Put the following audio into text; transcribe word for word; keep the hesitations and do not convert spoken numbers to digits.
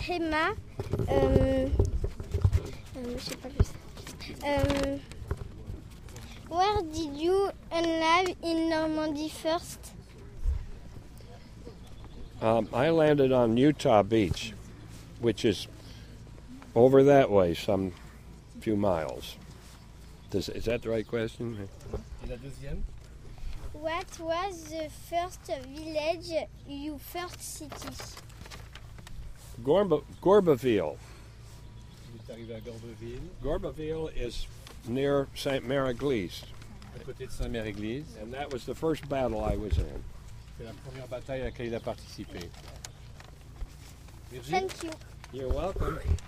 Tréma. Euh, euh, je sais pas plus. Euh, where did you land in Normandy first? Um, I landed on Utah Beach, which is over that way, some few miles. Does, is that the right question? Et la deuxième? What was the first village you first city? Gorba, Gorbaville. Vous êtes arrivé à Gorbeville, Gorbaville is near Saint Mère-Église, à côté de Saint-Mère-Église. and that was the first battle I was in. C'est la première bataille à laquelle il a participé. Virginie? Thank you. You're welcome.